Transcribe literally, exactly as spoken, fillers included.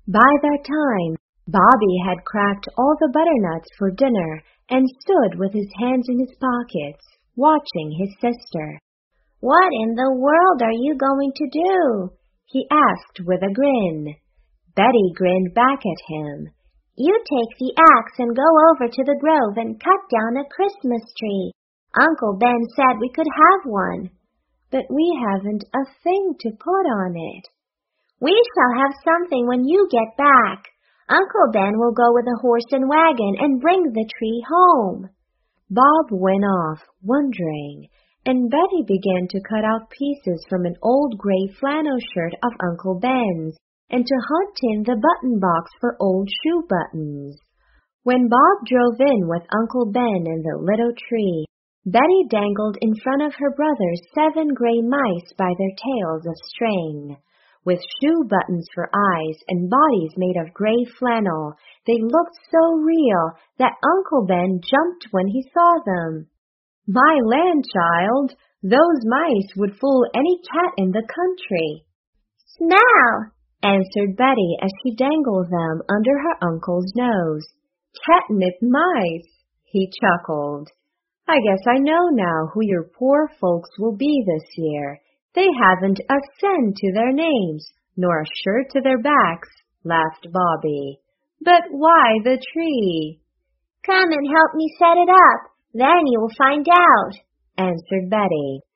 By that time, Bobby had cracked all the butternuts for dinner and stood with his hands in his pockets, watching his sister. "What in the world are you going to do?" he asked with a grin. Betty grinned back at him. "You take the axe and go over to the grove and cut down a Christmas tree. Uncle Ben said we could have one." "But we haven't a thing to put on it." "We shall have something when you get back. Uncle Ben will go with a horse and wagon and bring the tree home." Bob went off, wondering, and Betty began to cut out pieces from an old gray flannel shirt of Uncle Ben's and to hunt in the button box for old shoe buttons. When Bob drove in with Uncle Ben and the little tree, Betty dangled in front of her brothers seven gray mice by their tails of string. With shoe buttons for eyes and bodies made of gray flannel, they looked so real that Uncle Ben jumped when he saw them. "My land, child, those mice would fool any cat in the country." "Smell," answered Betty as she dangled them under her uncle's nose. "Catnip mice," he chuckled. "I guess I know now who your poor folks will be this year. They haven't a cent to their names, nor a shirt to their backs," laughed Bobby. "But why the tree?" "Come and help me set it up, then you'll find out," answered Betty.